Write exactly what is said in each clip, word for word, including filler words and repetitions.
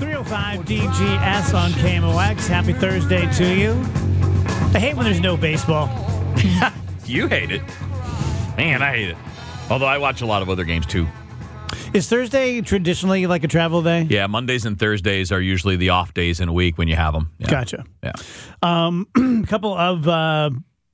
three oh five D G S on K M O X. Happy Thursday to you. I hate when there's no baseball. You hate it. Man, I hate it. Although I watch a lot of other games, too. Is Thursday traditionally like a travel day? Yeah, Mondays and Thursdays are usually the off days in a week when you have them. Yeah. Gotcha. Yeah. Um, a couple of uh,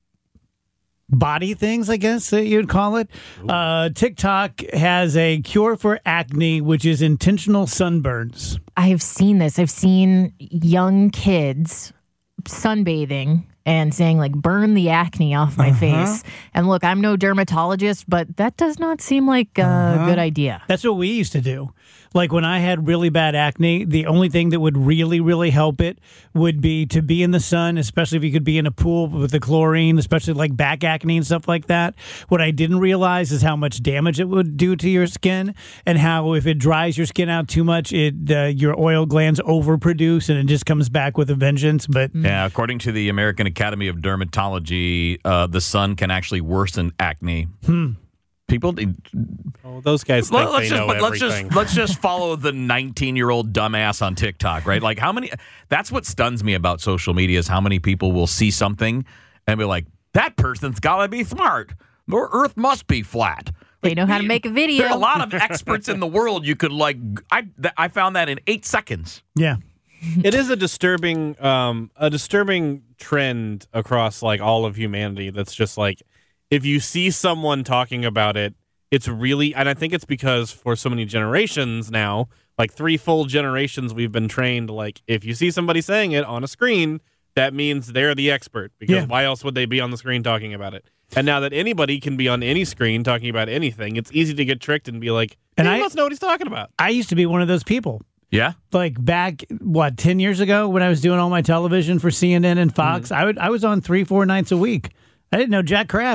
body things, I guess that you'd call it. Uh, TikTok has a cure for acne, which is intentional sunburns. I have seen this. I've seen young kids sunbathing and saying, like, burn the acne off my uh-huh. face. And look, I'm no dermatologist, but that does not seem like a uh-huh. good idea. That's what we used to do. Like, when I had really bad acne, the only thing that would really, really help it would be to be in the sun, especially if you could be in a pool with the chlorine, especially like back acne and stuff like that. What I didn't realize is how much damage it would do to your skin, and how if it dries your skin out too much, it uh, your oil glands overproduce and it just comes back with a vengeance. But yeah, according to the American Academy of Dermatology, uh, the sun can actually worsen acne. Hmm. People, oh, those guys think let's they just, know let's everything. Just, let's just follow the nineteen-year-old dumbass on TikTok, right? Like, how many? That's what stuns me about social media is how many people will see something and be like, "That person's got to be smart. The Earth must be flat." They know how to make a video. There are a lot of experts in the world. You could like, I I found that in eight seconds. Yeah. It is a disturbing, um, a disturbing trend across like all of humanity. That's just like, if you see someone talking about it, it's really, and I think it's because for so many generations now, like three full generations, we've been trained, like, if you see somebody saying it on a screen, that means they're the expert, because yeah. why else would they be on the screen talking about it? And now that anybody can be on any screen talking about anything, it's easy to get tricked and be like, hey, and he I must know what he's talking about. I used to be one of those people. Yeah. Like back, what, ten years ago when I was doing all my television for C N N and Fox, mm. I would I was on three, four nights a week. I didn't know jack crap.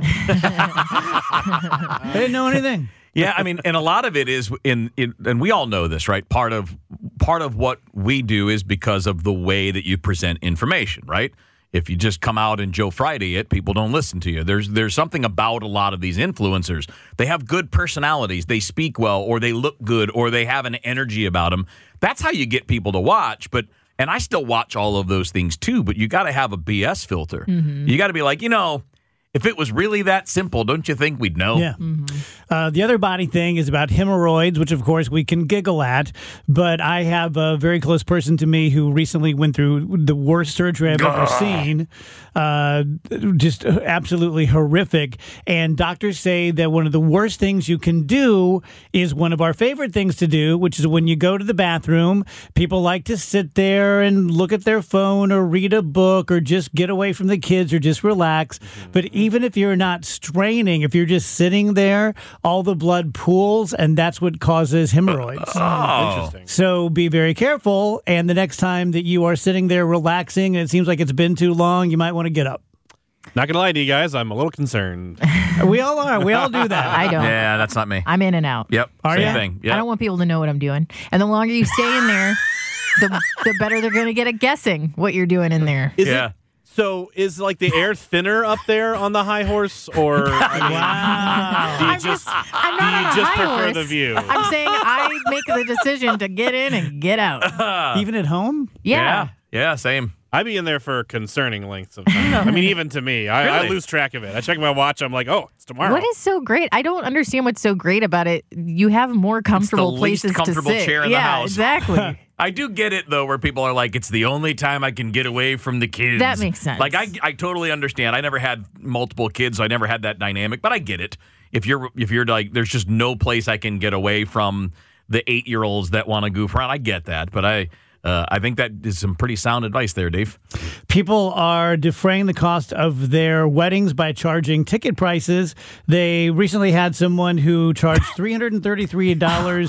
I didn't know anything. Yeah, I mean, and a lot of it is in, in, and we all know this, right? Part of part of what we do is because of the way that you present information, right? If you just come out and Joe Friday it, people don't listen to you. There's there's something about a lot of these influencers. They have good personalities. They speak well, or they look good, or they have an energy about them. That's how you get people to watch. But and I still watch all of those things too. But you got to have a B S filter. Mm-hmm. You got to be like, you know, if it was really that simple, don't you think we'd know? Yeah. Mm-hmm. Uh, the other body thing is about hemorrhoids, which, of course, we can giggle at. But I have a very close person to me who recently went through the worst surgery I've ever seen. Uh, just absolutely horrific. And doctors say that one of the worst things you can do is one of our favorite things to do, which is when you go to the bathroom, people like to sit there and look at their phone or read a book or just get away from the kids or just relax. Mm-hmm. But even if you're not straining, if you're just sitting there, all the blood pools, and that's what causes hemorrhoids. Oh. Interesting. So be very careful, and the next time that you are sitting there relaxing and it seems like it's been too long, you might want to get up. Not gonna lie to you guys, I'm a little concerned. We all are. We all do that. I don't. Yeah, that's not me. I'm in and out. Yep. Are Same you? thing. Yep. I don't want people to know what I'm doing. And the longer you stay in there, the, the better they're going to get at guessing what you're doing in there. Is yeah. it, so is like the air thinner up there on the high horse, or I mean, Wow. do you I'm just, just, I'm not do you on a just high prefer horse. the view? I'm saying I make the decision to get in and get out. Even at home? Yeah. Yeah. Yeah, same. I be in there for concerning lengths of time. I mean, even to me, I, Really? I lose track of it. I check my watch. I'm like, oh, it's tomorrow. What is so great? I don't understand what's so great about it. You have more comfortable It's the least places comfortable to sit. chair in the yeah, house. exactly. I do get it, though, where people are like, it's the only time I can get away from the kids. That makes sense. Like, I, I totally understand. I never had multiple kids, so I never had that dynamic, but I get it. If you're, if you're like, there's just no place I can get away from the eight-year-olds that want to goof around, I get that, but I... Uh, I think that is some pretty sound advice there, Dave. People are defraying the cost of their weddings by charging ticket prices. They recently had someone who charged three hundred thirty-three dollars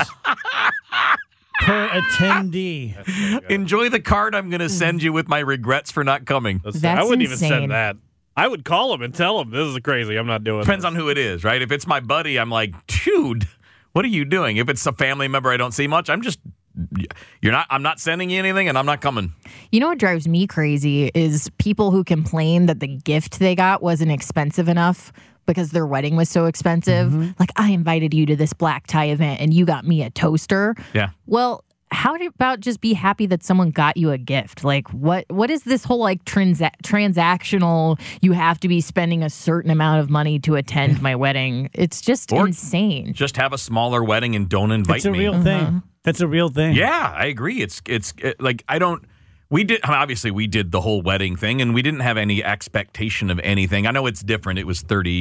per attendee. Enjoy the card I'm going to send you with my regrets for not coming. That's, That's I wouldn't insane. even send that. I would call them and tell them this is crazy. I'm not doing Depends this. on who it is, right? If it's my buddy, I'm like, dude, what are you doing? If it's a family member I don't see much, I'm just... You're not. I'm not sending you anything, and I'm not coming. You know what drives me crazy is people who complain that the gift they got wasn't expensive enough because their wedding was so expensive. Mm-hmm. Like, I invited you to this black tie event, and you got me a toaster. Yeah. Well, how do, about just be happy that someone got you a gift? Like, what what is this whole like transa- transactional? You have to be spending a certain amount of money to attend my wedding. It's just Or insane. Just have a smaller wedding and don't invite It's a me. real thing. That's a real thing. Yeah, I agree. It's it's it, like I don't. We did I mean, obviously we did the whole wedding thing, and we didn't have any expectation of anything. I know it's different. It was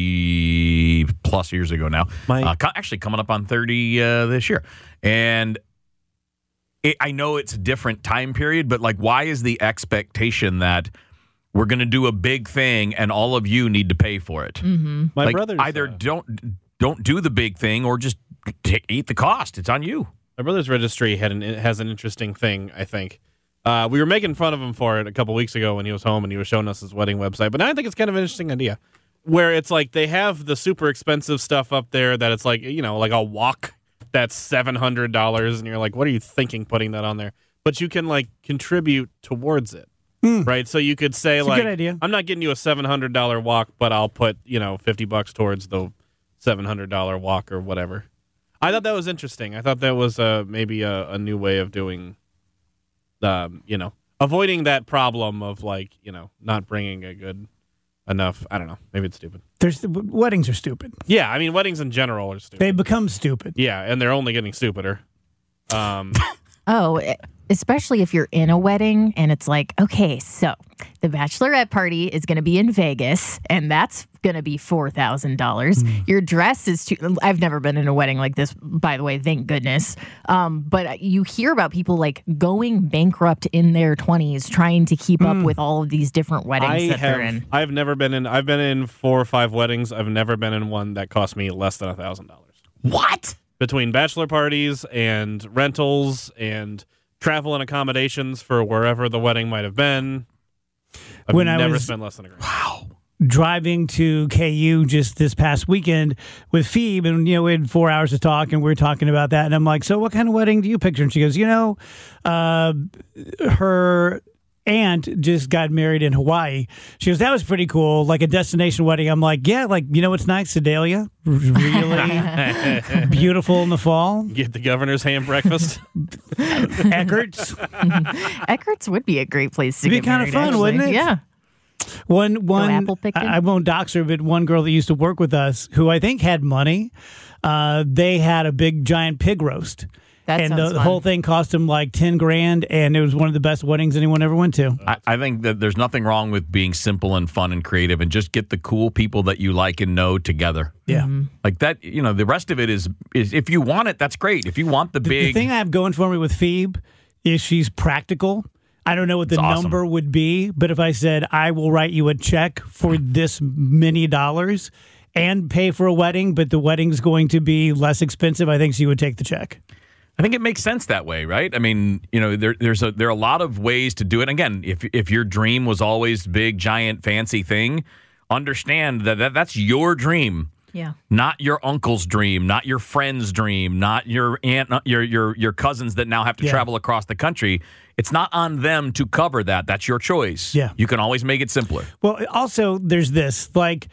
thirty plus years ago now. My- uh, co- actually, coming up on thirty uh, this year, and it, I know it's a different time period. But like, why is the expectation that we're going to do a big thing and all of you need to pay for it? Mm-hmm. My like, brother's either uh, don't don't do the big thing or just t- eat the cost. It's on you. My brother's registry had an, it has an interesting thing, I think. Uh, we were making fun of him for it a couple weeks ago when he was home and he was showing us his wedding website. But now I think it's kind of an interesting idea where it's like they have the super expensive stuff up there that it's like, you know, like a walk that's seven hundred dollars. And you're like, what are you thinking putting that on there? But you can like contribute towards it. Mm. Right. So you could say It's a like, good idea. I'm not getting you a seven hundred dollars walk, but I'll put, you know, fifty bucks towards the seven hundred dollars walk or whatever. I thought that was interesting. I thought that was uh, maybe a, a new way of doing, um, you know, avoiding that problem of like, you know, not bringing a good enough. I don't know. Maybe it's stupid. There's weddings are stupid. Yeah, I mean, weddings in general are stupid. They become stupid. Yeah, and they're only getting stupider. Um, Oh, e- especially if you're in a wedding and it's like, okay, so the bachelorette party is going to be in Vegas and that's going to be four thousand dollars. Mm. Your dress is too, I've never been in a wedding like this, by the way, thank goodness. Um, but you hear about people like going bankrupt in their twenties trying to keep up with all of these different weddings I that have. they're in. I've never been in. I've been in four or five weddings. I've never been in one that cost me less than a thousand dollars. What? Between bachelor parties and rentals and travel and accommodations for wherever the wedding might have been. I've When I never was- spent less than a grand. Wow. Driving to K U just this past weekend with Phoebe, and you know we had four hours to talk, and we were talking about that, and I'm like, "So, what kind of wedding do you picture?" And she goes, "You know, uh, her aunt just got married in Hawaii." She goes, "That was pretty cool, like a destination wedding." I'm like, "Yeah, like you know what's nice, Sedalia, really beautiful in the fall, Get the governor's ham breakfast. Eckert's." Eckert's would be a great place to It'd be get kinda married, fun, actually. wouldn't it? Yeah. One one apple picking? I, I won't dox her, but one girl that used to work with us, who I think had money, uh, they had a big giant pig roast. That and the, sounds the fun. whole thing cost them like ten grand, and it was one of the best weddings anyone ever went to. I, I think that there's nothing wrong with being simple and fun and creative and just get the cool people that you like and know together. Yeah. Mm-hmm. Like that, you know, the rest of it is, is if you want it, that's great. If you want the The big, thing I have going for me with Phoebe is she's practical. I don't know what the It's awesome. number would be, but if I said, I will write you a check for this many dollars and pay for a wedding, but the wedding's going to be less expensive, I think she would take the check. I think it makes sense that way, right? I mean, you know, there, there's a there are a lot of ways to do it. Again, if if your dream was always big, giant, fancy thing, understand that, that that's your dream. Yeah. Not your uncle's dream, not your friend's dream, not your aunt, not your your your cousins that now have to Yeah. travel across the country. It's not on them to cover that. That's your choice. Yeah. You can always make it simpler. Well, also, there's this. Like,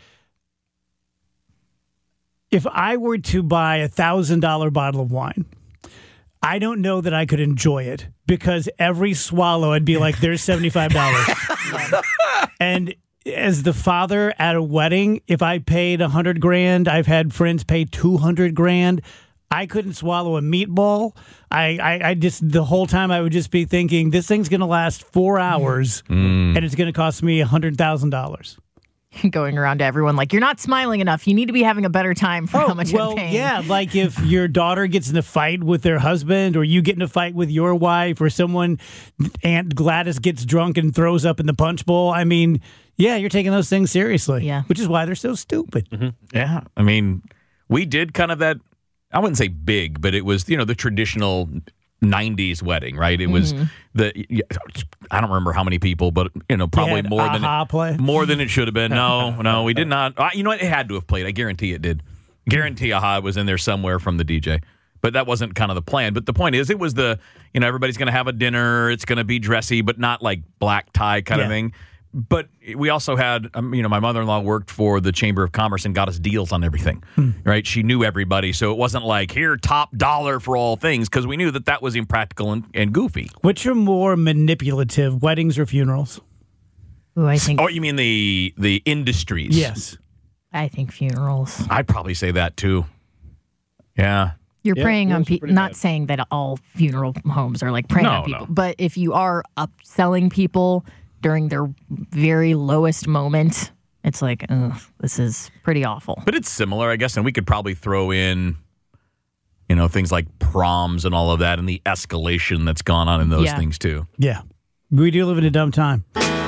if I were to buy a one thousand dollars bottle of wine, I don't know that I could enjoy it because every swallow I'd be like, there's seventy-five dollars. And as the father at a wedding, if I paid a hundred grand, I've had friends pay two hundred grand. I couldn't swallow a meatball. I, I, I just, the whole time I would just be thinking, this thing's going to last four hours and it's going to cost me a hundred thousand dollars. Going around to everyone like, you're not smiling enough. You need to be having a better time for how much well, I'm paying. yeah, like if your daughter gets in a fight with their husband, or you get in a fight with your wife, or someone, Aunt Gladys gets drunk and throws up in the punch bowl. I mean, yeah, you're taking those things seriously. Yeah. Which is why they're so stupid. Yeah. I mean, we did kind of that, I wouldn't say big, but it was, you know, the traditional nineties wedding, right? It was the, I don't remember how many people, but, you know, probably had more than Aha it, play. more than it should have been. No, no, we did not. Uh, You know what? It had to have played. I guarantee it did. Guarantee Aha was in there somewhere from the D J. But that wasn't kind of the plan. But the point is, it was the, you know, everybody's going to have a dinner. It's going to be dressy, but not like black tie kind of Yeah. thing. but we also had, um, you know, my mother-in-law worked for the Chamber of Commerce and got us deals on everything, hmm. right? She knew everybody, so it wasn't like, here, top dollar for all things, because we knew that that was impractical and, and goofy. Which are more manipulative, weddings or funerals? Ooh, I think. Oh, you mean the the industries? Yes. I think funerals. I'd probably say that, too. Yeah. You're Yeah, preying on those are people, pretty not bad. saying that all funeral homes are like preying No, on people, no. but if you are upselling people during their very lowest moment, it's like, ugh, this is pretty awful. But it's similar, I guess, and we could probably throw in, you know, things like proms and all of that and the escalation that's gone on in those Yeah. things, too. Yeah. We do live in a dumb time.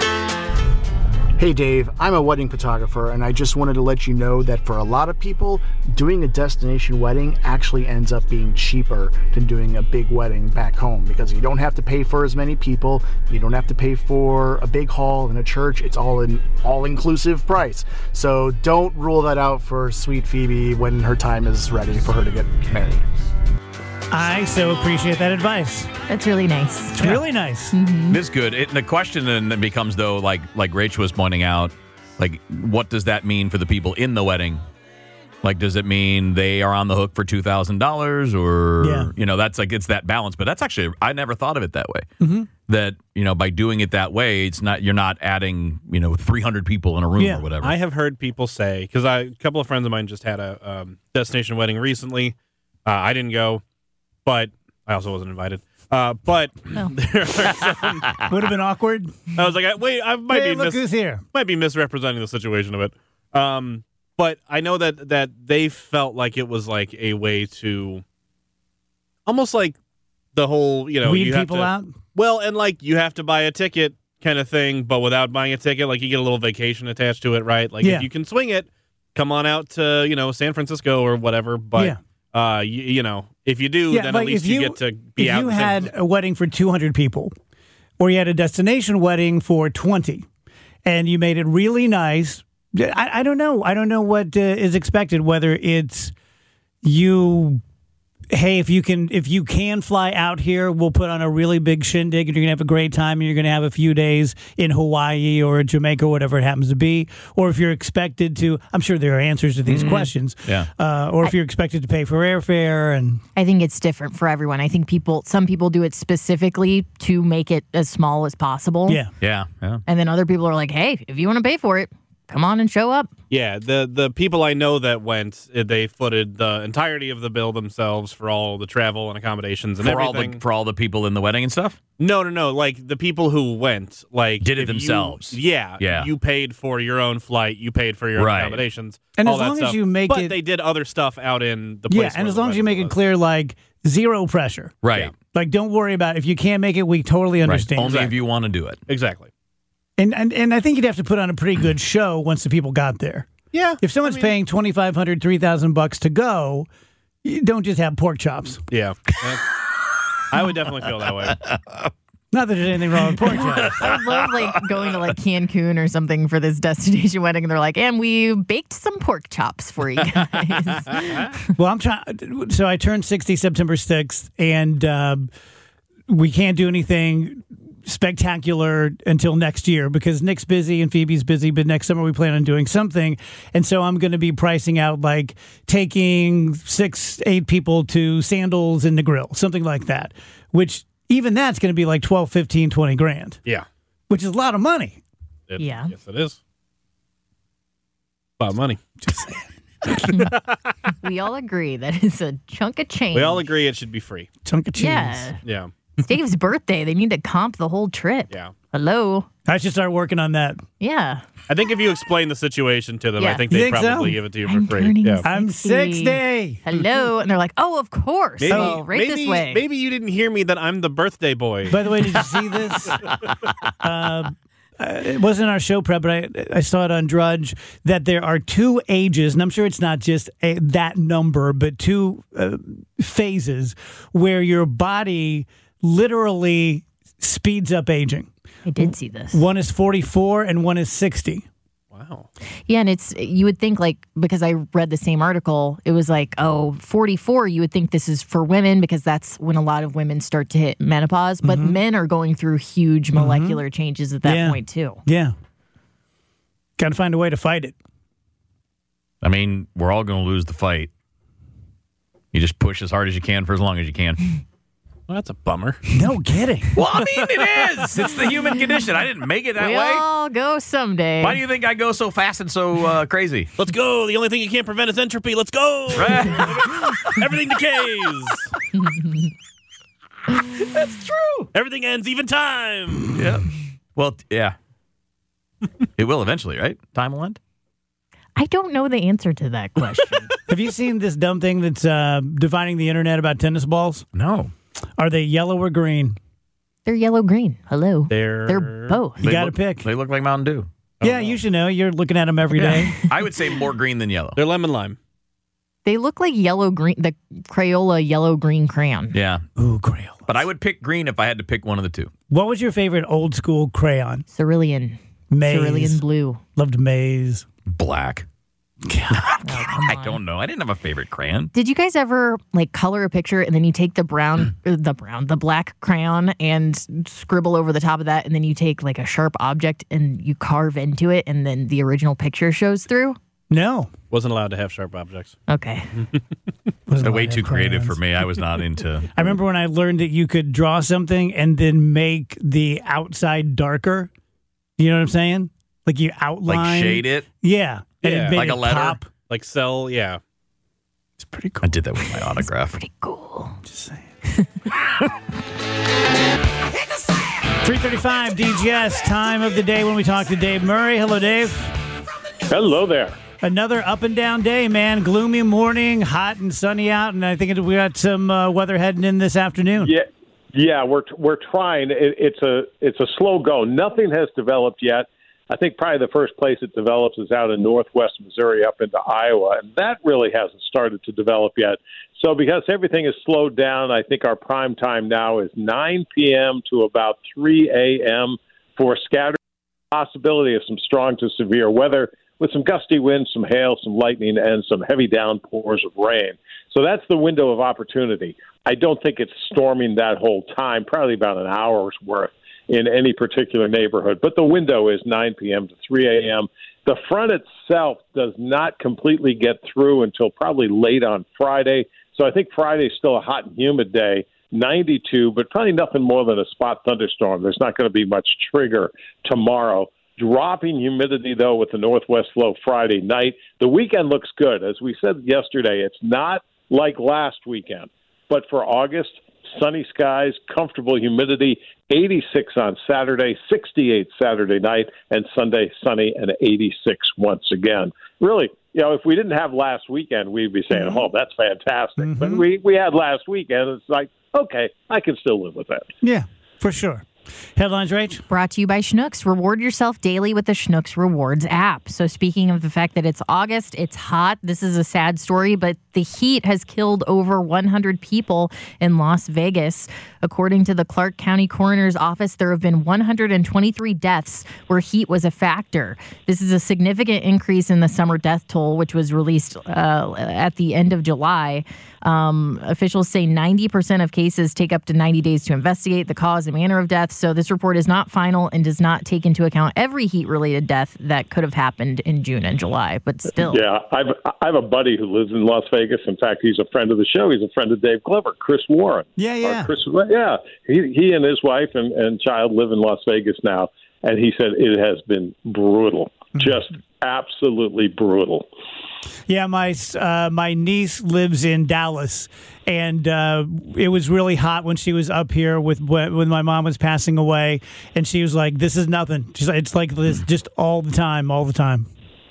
Hey Dave, I'm a wedding photographer and I just wanted to let you know that for a lot of people, doing a destination wedding actually ends up being cheaper than doing a big wedding back home because you don't have to pay for as many people, you don't have to pay for a big hall and a church, it's all an all-inclusive price. So don't rule that out for sweet Phoebe when her time is ready for her to get married. I so appreciate that advice. That's really nice. It's really nice. It is good. It, the question then becomes, though, like like Rach was pointing out, like, what does that mean for the people in the wedding? Like, does it mean they are on the hook for two thousand dollars or, Yeah. you know, that's like, it's that balance. But that's actually, I never thought of it that way. Mm-hmm. That, you know, by doing it that way, it's not, you're not adding, you know, three hundred people in a room Yeah. or whatever. I have heard people say, because a couple of friends of mine just had a um, destination wedding recently. Uh, I didn't go, but I also wasn't invited. Uh, but No. there are some, Would have been awkward. I was like, I- wait, I might Hey, be look mis- who's here. might be misrepresenting the situation of it. Um, but I know that that they felt like it was like a way to almost like the whole, you know, Weed you have people to, out. well, and like you have to buy a ticket kind of thing, but without buying a ticket, like you get a little vacation attached to it, right? Like Yeah. if you can swing it, come on out to, you know, San Francisco or whatever. But Yeah. uh, you, you know, if you do, Yeah, then like at least if you, you- get to be If out. you in San had Francisco. a wedding for two hundred people, or you had a destination wedding for twenty, and you made it really nice, I, I don't know. I don't know what uh, is expected, whether it's you, hey, if you can if you can fly out here, we'll put on a really big shindig and you're going to have a great time and you're going to have a few days in Hawaii or Jamaica, whatever it happens to be. Or if you're expected to, I'm sure there are answers to these questions. Yeah. Uh, or if you're expected to pay for airfare and... I think it's different for everyone. I think people, some people do it specifically to make it as small as possible. Yeah. yeah, yeah. And then other people are like, hey, if you want to pay for it, come on and show up. Yeah, the the people I know that went, eh, they footed the entirety of the bill themselves for all the travel and accommodations and For all everything. the for all the people in the wedding and stuff. no, no, no. Like the people who went, like Did it if you- themselves. yeah, Yeah. You paid for your own flight. You paid for your own Right. accommodations. And all as that long as stuff. you make but it- they did other stuff out in the Yeah, place. and where as the long as you wedding make it was. clear, like, zero pressure. Right. Yeah. Like, don't worry about it. If you can't make it, we totally Right. understand. Only if you want to do it. Exactly. And, and and I think you'd have to put on a pretty good show once the people got there. Yeah. If someone's I mean, paying twenty-five hundred, three thousand bucks to go, you don't just have pork chops. Yeah. Yeah. I would definitely feel that way. Not that there's anything wrong with pork chops. I would love like going to like Cancun or something for this destination wedding, and they're like, and we baked some pork chops for you guys. Well, I'm trying. So I turned sixty September sixth, and uh, we can't do anything spectacular until next year because Nick's busy and Phoebe's busy, but next summer we plan on doing something. And so I'm going to be pricing out like taking six, eight people to Sandals in the Grill, something like that, which even that's going to be like twelve, fifteen, twenty grand, Yeah. which is a lot of money. It, Yeah. Yes, it is. A lot of money. We all agree that it's a chunk of change. We all agree it should be free. Chunk of cheese. Yeah. Yeah. It's Dave's birthday. They need to comp the whole trip. Yeah. Hello. I should start working on that. Yeah. I think if you explain the situation to them, Yeah. I think You they'd think so? probably give it to you I'm for free. turning Yeah. I'm sixty. sixty. Hello. And they're like, oh, of course. Maybe, Oh, right maybe, this way. maybe you didn't hear me that I'm the birthday boy. By the way, did you see this? uh, it wasn't our show prep, but I, I saw it on Drudge that there are two ages, and I'm sure it's not just a, that number, but two uh, phases where your body literally speeds up aging. I did see this. One is forty-four and one is sixty. Wow. Yeah, and it's, you would think like, because I read the same article, it was like, oh, forty-four, you would think this is for women because that's when a lot of women start to hit menopause, but men are going through huge molecular changes at that Yeah. point too. Yeah. Got to find a way to fight it. I mean, we're all going to lose the fight. You just push as hard as you can for as long as you can. Well, that's a bummer. No kidding. Well, I mean, it is. It's the human condition. I didn't make it that We way. all go someday. Why do you think I go so fast and so uh, crazy? Let's go. The only thing you can't prevent is entropy. Let's go. Everything decays. That's true. Everything ends, even time. Yeah. Well, t- yeah. It will eventually, right? Time will end. I don't know the answer to that question. Have you seen this dumb thing that's uh, dividing the internet about tennis balls? No. Are they yellow or green? They're yellow green. Hello. They're They're both. You They got to look- pick. They look like Mountain Dew. Yeah, you should know. You're looking at them every day. I would say more green than yellow. They're lemon lime. They look like yellow green, the Crayola yellow green crayon. Yeah. Ooh, Crayola. But I would pick green if I had to pick one of the two. What was your favorite old school crayon? Cerulean. Maze. Cerulean blue. Loved Maze. Black. Oh, come I on. don't know. I didn't have a favorite crayon. Did you guys ever like color a picture and then you take the brown, or the brown, the black crayon and scribble over the top of that, and then you take like a sharp object and you carve into it, and then the original picture shows through? No. Wasn't allowed to have sharp objects. Okay. Wasn't They're way allowed to too have creative crayons. for me. I was not into. I remember when I learned that you could draw something and then make the outside darker. You know what I'm saying? Like you outline. Like shade it. Yeah. And Yeah. it made Like a it letter? pop. Like cell, yeah. It's pretty cool. I did that with my autograph. Pretty cool. Just saying. three thirty-five D G S, time of the day when we talk to Dave Murray. Hello, Dave. Hello there. Another up and down day, man. Gloomy morning, hot and sunny out, and I think we got some uh, weather heading in this afternoon. Yeah, yeah, we're we're trying. It, it's a it's a slow go. Nothing has developed yet. I think probably the first place it develops is out in northwest Missouri up into Iowa, and that really hasn't started to develop yet. So because everything is slowed down, I think our prime time now is nine p.m. to about three a.m. for scattered possibility of some strong to severe weather with some gusty winds, some hail, some lightning, and some heavy downpours of rain. So that's the window of opportunity. I don't think it's storming that whole time, probably about an hour's worth in any particular neighborhood. But the window is nine p.m. to three a.m. The front itself does not completely get through until probably late on Friday. So I think Friday is still a hot and humid day, ninety-two, but probably nothing more than a spot thunderstorm. There's not going to be much trigger tomorrow. Dropping humidity, though, with the northwest flow Friday night. The weekend looks good. As we said yesterday, it's not like last weekend. But for August, sunny skies, comfortable humidity, eighty-six on Saturday, sixty-eight Saturday night, and Sunday sunny and eighty-six once again. Really, you know, if we didn't have last weekend, we'd be saying, oh, that's fantastic. Mm-hmm. But we, we had last weekend. It's like, okay, I can still live with that. Yeah, for sure. Headlines, Rach? Brought to you by Schnucks. Reward yourself daily with the Schnucks Rewards app. So speaking of the fact that it's August, it's hot. This is a sad story, but the heat has killed over one hundred people in Las Vegas. According to the Clark County Coroner's Office, there have been one hundred twenty-three deaths where heat was a factor. This is a significant increase in the summer death toll, which was released uh, at the end of July. Um, officials say ninety percent of cases take up to ninety days to investigate the cause and manner of death. So this report is not final and does not take into account every heat-related death that could have happened in June and July. But still, Yeah, I've, I have a buddy who lives in Las Vegas. In fact, he's a friend of the show. He's a friend of Dave Glover, Chris Warren. Yeah, Or yeah. Chris, yeah, he, he and his wife and, and child live in Las Vegas now, and he said it has been brutal, just absolutely brutal. Yeah, my uh, my niece lives in Dallas, and uh, it was really hot when she was up here with when my mom was passing away, and she was like, "This is nothing." She's like, "It's like this just all the time, all the time."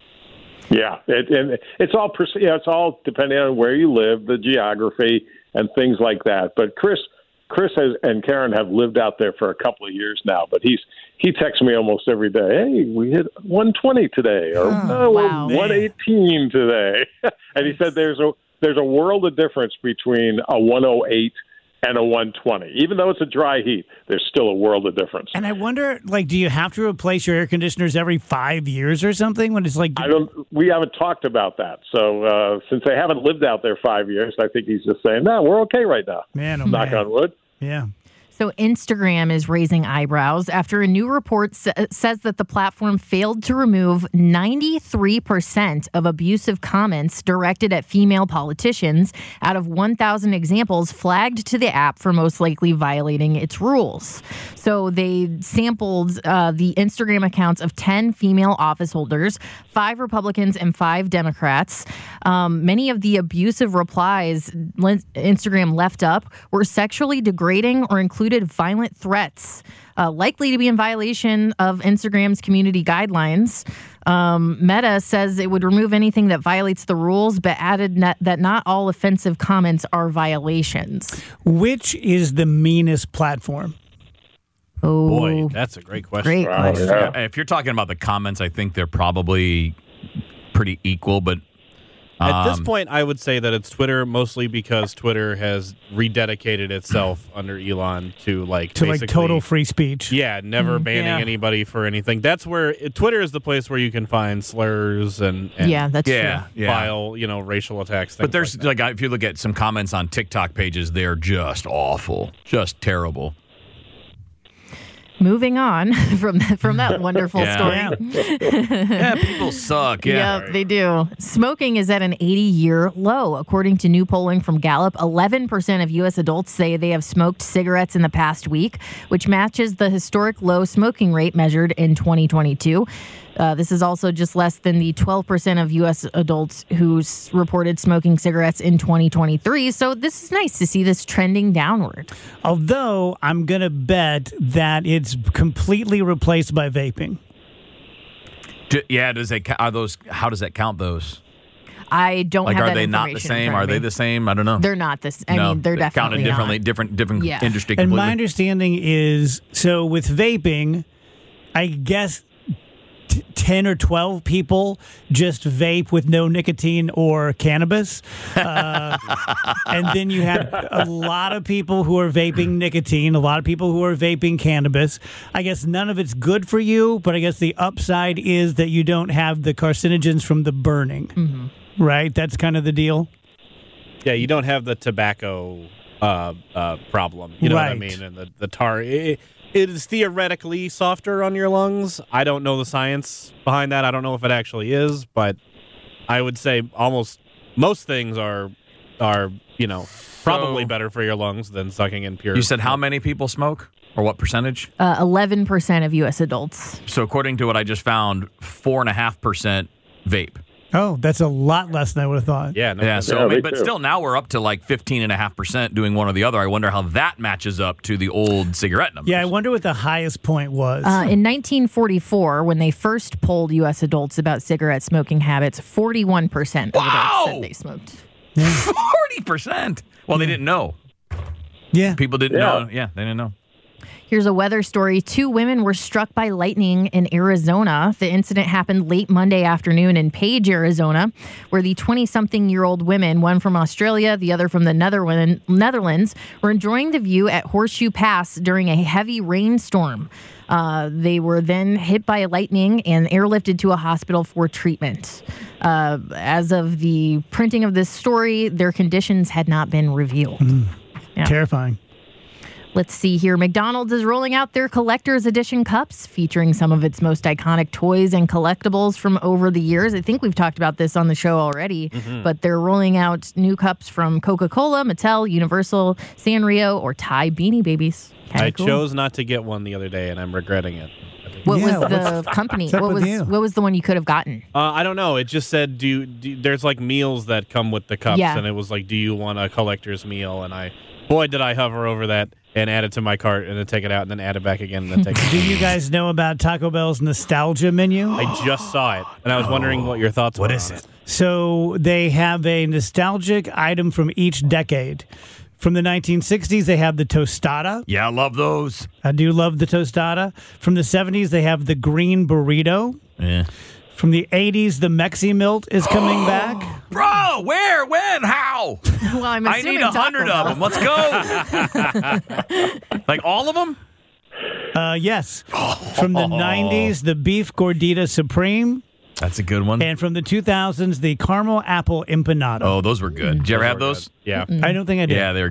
Yeah, it, and it's all pers- yeah, it's all depending on where you live, the geography, and things like that. But Chris, Chris has, and Karen have lived out there for a couple of years now. But he's he texts me almost every day. Hey, we hit one twenty today, or Oh, oh, wow. we're one eighteen today. And he said there's a there's a world of difference between a one oh eight and a one twenty. Even though it's a dry heat, there's still a world of difference. And I wonder, like, do you have to replace your air conditioners every five years or something? When it's like, I don't. We haven't talked about that. So uh, since they haven't lived out there five years, I think he's just saying, "No, we're okay right now." man, oh Knock man. on wood. Yeah. So Instagram is raising eyebrows after a new report sa- says that the platform failed to remove ninety-three percent of abusive comments directed at female politicians out of one thousand examples flagged to the app for most likely violating its rules. So they sampled uh, the Instagram accounts of ten female office holders, five Republicans and five Democrats. Um, many of the abusive replies Instagram left up were sexually degrading or included violent threats, uh, likely to be in violation of Instagram's community guidelines. Um, Meta says it would remove anything that violates the rules, but added not, that not all offensive comments are violations. Which is the meanest platform? Oh, Boy, that's a great question. great Right, question. yeah. If you're talking about the comments, I think they're probably pretty equal, but At this um, point, I would say that it's Twitter, mostly because Twitter has rededicated itself under Elon to like To like basically- total free speech. Yeah, never banning yeah. anybody for anything. That's where Twitter is the place where you can find slurs and, and Yeah, that's yeah, true. yeah. file, you know, racial attacks. But things there's like that. like, if you look at some comments on TikTok pages, they're just awful, just terrible. Moving on from from that wonderful Yeah. story. Yeah, people suck. Yeah. Yep, they do. Smoking is at an eighty-year low. According to new polling from Gallup, eleven percent of U S adults say they have smoked cigarettes in the past week, which matches the historic low smoking rate measured in twenty twenty-two. Uh, this is also just less than the twelve percent of U S adults who s- reported smoking cigarettes in twenty twenty-three. So this is nice to see this trending downward. Although I'm going to bet that it's completely replaced by vaping. D- yeah. Does it? Are those? How does that count those? I don't Like, have are that they not the information in same? front Are of they me. the same? I don't know. They're not this. I no, mean, they're definitely counted differently. not. Different, different Yeah. industry. And Completely. my understanding is, so with vaping, I guess t- ten or twelve people just vape with no nicotine or cannabis. Uh, and then you have a lot of people who are vaping nicotine, a lot of people who are vaping cannabis. I guess none of it's good for you, but I guess the upside is that you don't have the carcinogens from the burning. Mm-hmm. Right? That's kind of the deal. Yeah, you don't have the tobacco uh, uh, problem. You know what I Right. mean? And the, the tar. It, it is theoretically softer on your lungs. I don't know the science behind that. I don't know if it actually is, but I would say almost most things are are you know probably So- better for your lungs than sucking in pure. You said how many people smoke, or what percentage? Uh, eleven percent of U S adults. So according to what I just found, four and a half percent vape. Oh, that's a lot less than I would have thought. Yeah, no, Yeah. So, Yeah, I mean, me but too. still, now we're up to like fifteen and a half percent doing one or the other. I wonder how that matches up to the old cigarette numbers. Yeah, I wonder what the highest point was. Uh, in nineteen forty-four, when they first polled U S adults about cigarette smoking habits, forty-one percent of Wow! adults said they smoked. forty percent. Well, they didn't know. yeah. People didn't Yeah. know. Yeah, they didn't know. Here's a weather story. Two women were struck by lightning in Arizona. The incident happened late Monday afternoon in Page, Arizona, where the twenty-something-year-old women, one from Australia, the other from the Netherland- Netherlands, were enjoying the view at Horseshoe Pass during a heavy rainstorm. Uh, they were then hit by lightning and airlifted to a hospital for treatment. Uh, as of the printing of this story, their conditions had not been revealed. Yeah. Terrifying. Let's see here. McDonald's is rolling out their collector's edition cups featuring some of its most iconic toys and collectibles from over the years. I think we've talked about this on the show already, but they're rolling out new cups from Coca-Cola, Mattel, Universal, Sanrio, or Thai Beanie Babies. Kinda I cool. chose not to get one the other day, and I'm regretting it. What Yeah, was the company? what's up What with was you? what was the one you could have gotten? Uh, I don't know. It just said, do, you- do there's like meals that come with the cups, Yeah. and it was like, do you want a collector's meal? And I, boy, did I hover over that and add it to my cart, and then take it out, and then add it back again, and then take it. Do you guys know about Taco Bell's nostalgia menu? I just saw it, and I was wondering what your thoughts were. What is on it? So they have a nostalgic item from each decade. From the nineteen sixties, they have the tostada. Yeah, I love those. I do love the tostada. From the seventies, they have the green burrito. Yeah. From the eighties, the Mexi Milt is coming back. Bro, where, when, how? Well, I'm I assuming need a Taco hundred Bell. of them. Let's go. Like all of them? Uh, yes. From the nineties, the beef gordita supreme. That's a good one. And from the two thousands, the caramel apple empanada. Oh, those were good. Did you ever have those? Yeah. I don't think I did. Yeah, they were good.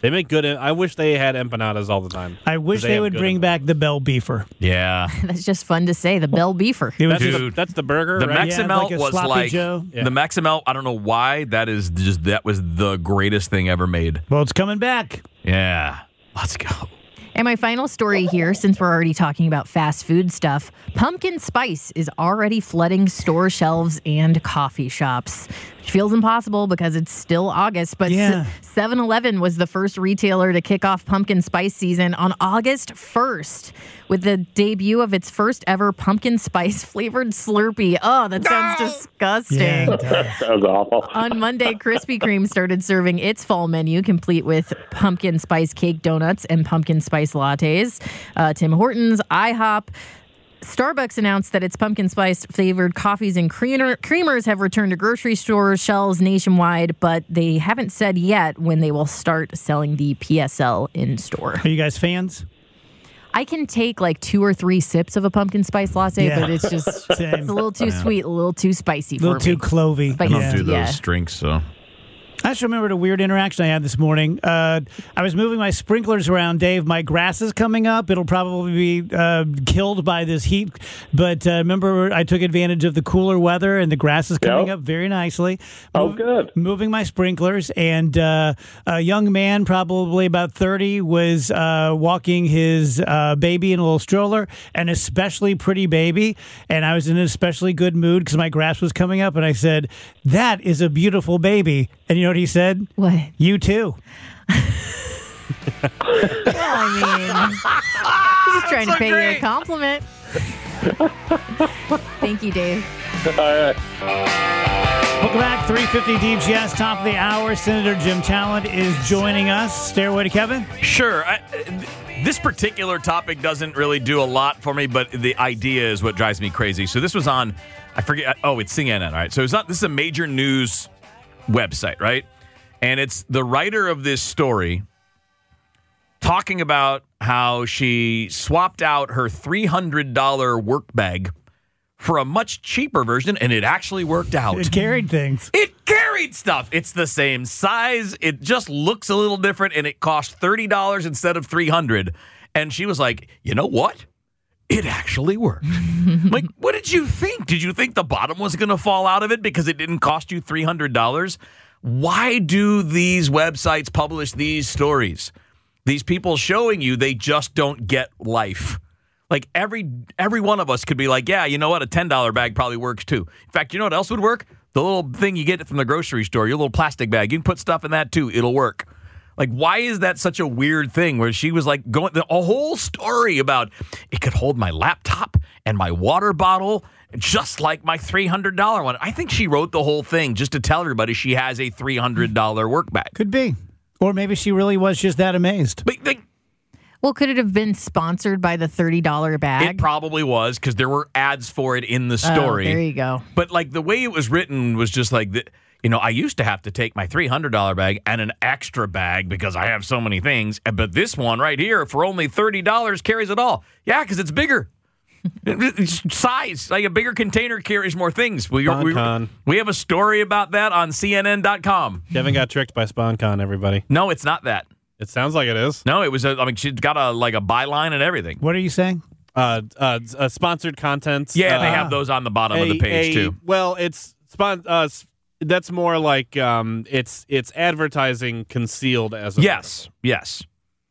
They make good. I wish they had empanadas all the time. I wish they they, have would good bring empanadas. back the Bell Beefer. Yeah. That's just fun to say. The Bell Beefer. It was That's, just- the, Dude. that's the burger, The right? Yeah, Maximelt like a was sloppy like Joe. Yeah. the Maximelt. I don't know why that is just that was the greatest thing ever made. well, it's coming back. Yeah, let's go. And my final story here, since we're already talking about fast food stuff, pumpkin spice is already flooding store shelves and coffee shops. Which feels impossible because it's still August, but Yeah. seven eleven was the first retailer to kick off pumpkin spice season on August first with the debut of its first ever pumpkin spice flavored Slurpee. Oh, that sounds disgusting. Yeah, it does. That was awful. On Monday, Krispy Kreme started serving its fall menu, complete with pumpkin spice cake donuts and pumpkin spice lattes. Uh, Tim Hortons, IHOP, Starbucks announced that its pumpkin spice flavored coffees and creamer, creamers have returned to grocery stores shelves nationwide, but they haven't said yet when they will start selling the P S L in store. Are you guys fans? I can take like two or three sips of a pumpkin spice latte, Yeah. but it's just Same. it's a little too sweet, a little too spicy A for little too me. clovey. But I don't Yeah. do those Yeah. drinks, so I just remembered a weird interaction I had this morning. Uh, I was moving my sprinklers around, Dave. My grass is coming up. It'll probably be uh, killed by this heat. But uh, remember, I took advantage of the cooler weather, and the grass is coming Yep. up very nicely. Oh, Mov- good. Moving my sprinklers, and uh, a young man, probably about thirty, was uh, walking his uh, baby in a little stroller, an especially pretty baby. And I was in an especially good mood because my grass was coming up, and I said, "That is a beautiful baby." And you know what he said? What? You too. Well, I mean, just trying to pay you a compliment. Thank you, Dave. All right. Welcome back. three fifty D G S, top of the hour. Senator Jim Talent is joining us. Stairway to Kevin. sure. I, th- this particular topic doesn't really do a lot for me, but the idea is what drives me crazy. So this was on, I forget. Oh, it's C N N. All right. So it's not. This is a major news website, right? And it's the writer of this story talking about how she swapped out her three hundred dollars work bag for a much cheaper version, and it actually worked out. It carried things. It carried stuff. It's the same size. It just looks a little different, and it cost thirty dollars instead of three hundred dollars. And she was like, you know what? It actually worked. Like, what did you think? Did you think the bottom was going to fall out of it because it didn't cost you three hundred dollars? Why do these websites publish these stories? These people showing you they just don't get life. Like every every one of us could be like, yeah, you know what? A ten dollar bag probably works too. In fact, you know what else would work? The little thing you get from the grocery store, your little plastic bag. You can put stuff in that too. It'll work. Like, why is that such a weird thing where she was like going the, a whole story about it could hold my laptop and my water bottle just like my three hundred dollars one. I think she wrote the whole thing just to tell everybody she has a three hundred dollars work bag. Could be. Or maybe she really was just that amazed. But like, Well, could it have been sponsored by the thirty dollars bag? it probably was because there were ads for it in the Oh, story. there you go. But like the way it was written was just like, the, you know, I used to have to take my three hundred dollars bag and an extra bag because I have so many things. But this one right here for only thirty dollars carries it all. Yeah, because it's bigger. It's size. Like a bigger container carries more things. We, we, SpawnCon. we have a story about that on C N N dot com. Kevin got tricked by SpawnCon, everybody. No, it's not that. It sounds like it is. No, it was, a, I mean, she's got a like a byline and everything. What are you saying? Uh, uh, uh sponsored content. Yeah, they uh, have those on the bottom of a- the page, a- too. Well, it's spon- uh, s- that's more like um, it's it's advertising concealed as a Yes, yes.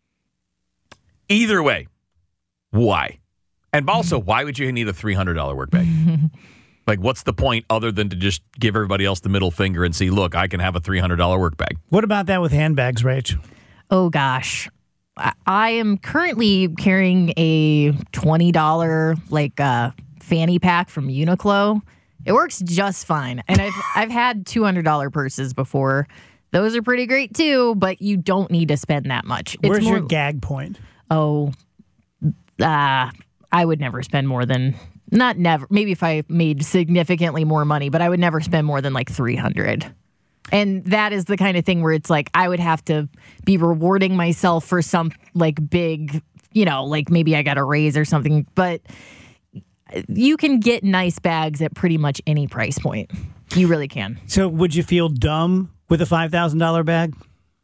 Either way, why? And also, why would you need a three hundred dollars work bag? Like, what's the point other than to just give everybody else the middle finger and see, look, I can have a three hundred dollars work bag? What about that with handbags, Rach? Oh, gosh. I, I am currently carrying a twenty dollars like uh, fanny pack from Uniqlo. It works just fine. And I've I've had two hundred dollars purses before. Those are pretty great too, but you don't need to spend that much. It's Where's more, your gag point? Oh, uh, I would never spend more than, not never, maybe if I made significantly more money, but I would never spend more than like three hundred. And that is the kind of thing where it's like I would have to be rewarding myself for some like big, you know, like maybe I got a raise or something. But you can get nice bags at pretty much any price point. You really can. So would you feel dumb with a five thousand dollars bag?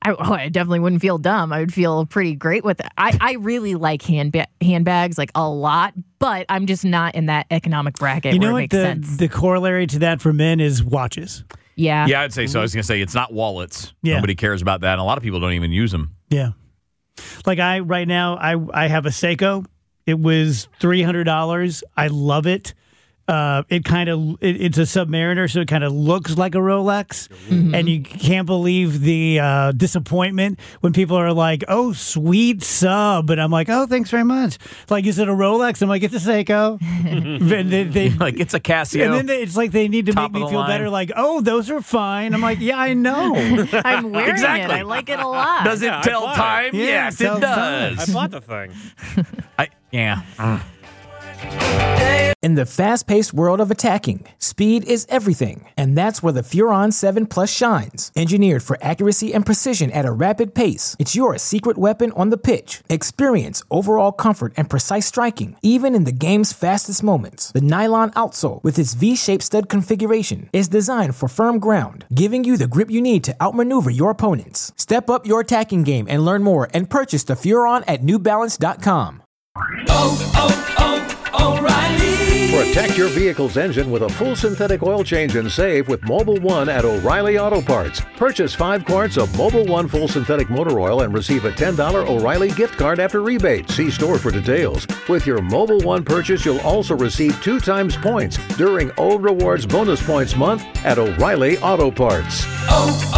I, oh, I definitely wouldn't feel dumb. I would feel pretty great with it. I, I really like handba- handbags like a lot, but I'm just not in that economic bracket You know where it what makes the, sense. the corollary to that for men is watches. Yeah. Yeah, I'd say so. I was going to say it's not wallets. Yeah. Nobody cares about that. And a lot of people don't even use them. Yeah. Like I right now, I, I have a Seiko. It was three hundred dollars. I love it. Uh, it kind of it, it's a Submariner, so it kind of looks like a Rolex, mm-hmm. and you can't believe the uh, disappointment when people are like, "Oh, sweet sub," and I'm like, "Oh, thanks very much." Like, is it a Rolex? I'm like, "It's a Seiko." and they, they, like it's a Casio. And then they, it's like they need to Top make me of the feel line. better. Like, "Oh, those are fine." I'm like, "Yeah, I know." I'm wearing Exactly. it. I like it a lot. Does it Yeah, I tell bought it. time? Yeah, yes, it tells it does. I bought the thing. I, yeah. Mm. In the fast-paced world of attacking, speed is everything, and that's where the Furon seven Plus shines. Engineered for accuracy and precision at a rapid pace, it's your secret weapon on the pitch. Experience overall comfort and precise striking, even in the game's fastest moments. The nylon outsole, with its V-shaped stud configuration, is designed for firm ground, giving you the grip you need to outmaneuver your opponents. Step up your attacking game and learn more and purchase the Furon at New Balance dot com. Oh, oh, oh, O'Reilly. Protect your vehicle's engine with a full synthetic oil change and save with Mobile One at O'Reilly Auto Parts. Purchase five quarts of Mobile One full synthetic motor oil and receive a ten dollars O'Reilly gift card after rebate. See store for details. With your Mobile One purchase, you'll also receive two times points during O Rewards Bonus Points Month at O'Reilly Auto Parts. Oh,